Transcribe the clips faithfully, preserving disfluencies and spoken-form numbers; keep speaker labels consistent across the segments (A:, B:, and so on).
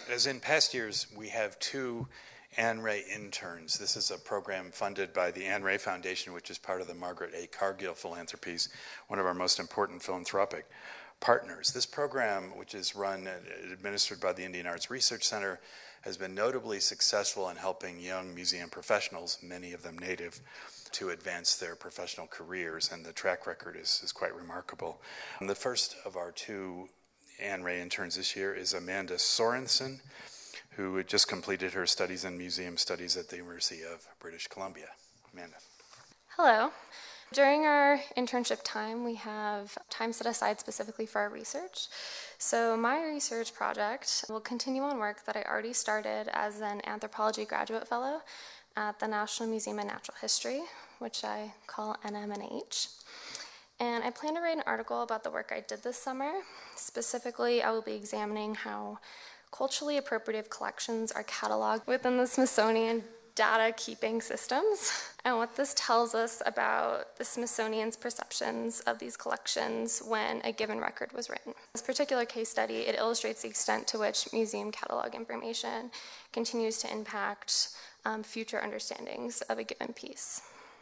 A: As in past years, we have two Anne Ray interns. This is a program funded by the Anne Ray Foundation, which is part of the Margaret A. Cargill Philanthropies, one of our most important philanthropic partners. This program, which is run and administered by the Indian Arts Research Center, has been notably successful in helping young museum professionals, many of them native, to advance their professional careers, and the track record is, is quite remarkable. And the first of our two Anne Ray interns this year is Amanda Sorensen, who had just completed her studies in museum studies at the University of British Columbia. Amanda.
B: Hello. During our internship time, we have time set aside specifically for our research. So my research project will continue on work that I already started as an anthropology graduate fellow at the National Museum of Natural History, which I call N M N H. And I plan to write an article about the work I did this summer. Specifically, I will be examining how culturally appropriative collections are cataloged within the Smithsonian data keeping systems, and what this tells us about the Smithsonian's perceptions of these collections when a given record was written. This particular case study, it illustrates the extent to which museum catalog information continues to impact um, future understandings of a given piece.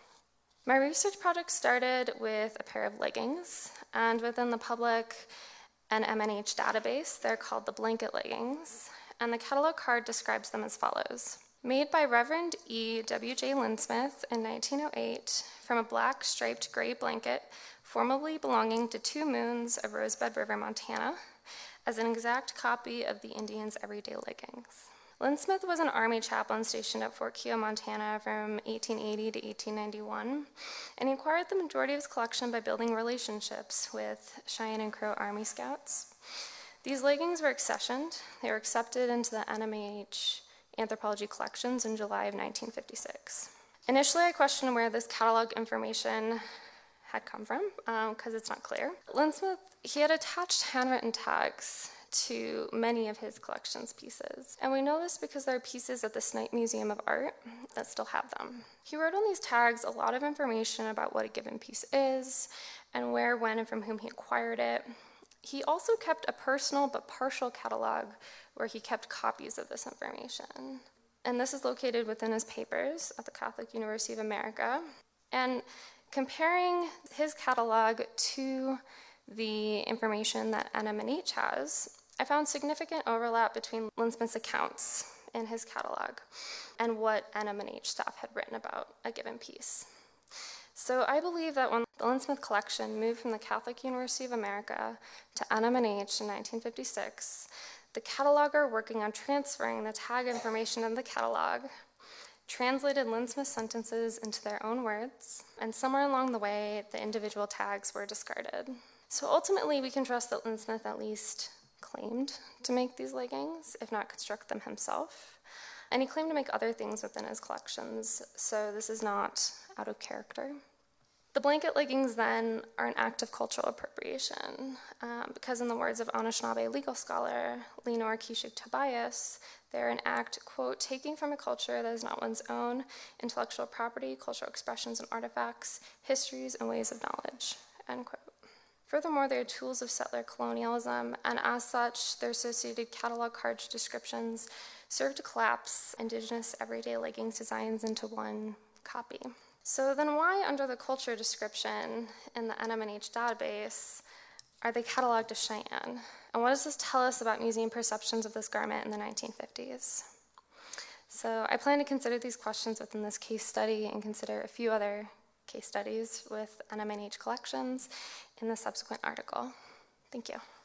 B: My research project started with a pair of leggings, and within the public N M N H database, they're called the blanket leggings, and the catalog card describes them as follows. Made by Reverend E. W J Linsmith in nineteen oh eight from a black striped gray blanket formerly belonging to Two Moons of Rosebud River, Montana, as an exact copy of the Indians' everyday leggings. Linsmith was an Army chaplain stationed at Fort Keogh, Montana from eighteen eighty to eighteen ninety-one, and he acquired the majority of his collection by building relationships with Cheyenne and Crow Army Scouts. These leggings were accessioned. They were accepted into the N M N H anthropology collections in July of nineteen fifty-six. Initially, I questioned where this catalog information had come from, because um, it's not clear. Linsmith, he had attached handwritten tags to many of his collection's pieces. And we know this because there are pieces at the Snipe Museum of Art that still have them. He wrote on these tags a lot of information about what a given piece is, and where, when, and from whom he acquired it. He also kept a personal but partial catalog where he kept copies of this information. And this is located within his papers at the Catholic University of America. And comparing his catalog to the information that N M N H has, I found significant overlap between Linsmith's accounts in his catalog and what N M N H staff had written about a given piece. So I believe that when the Linsmith collection moved from the Catholic University of America to N M N H in nineteen fifty-six, the cataloger working on transferring the tag information in the catalog translated Linsmith's sentences into their own words, and somewhere along the way, the individual tags were discarded. So ultimately, we can trust that Linsmith at least claimed to make these leggings, if not construct them himself. And he claimed to make other things within his collections, so this is not out of character. The blanket leggings, then, are an act of cultural appropriation, um, because in the words of Anishinaabe legal scholar Lenore Kishuk Tobias, they're an act, quote, taking from a culture that is not one's own intellectual property, cultural expressions and artifacts, histories and ways of knowledge, end quote. Furthermore, they are tools of settler colonialism, and as such, their associated catalog card descriptions serve to collapse indigenous everyday leggings designs into one copy. So then why, under the culture description in the N M N H database, are they cataloged as Cheyenne? And what does this tell us about museum perceptions of this garment in the nineteen fifties? So I plan to consider these questions within this case study and consider a few other case studies with N M N H collections in the subsequent article. Thank you.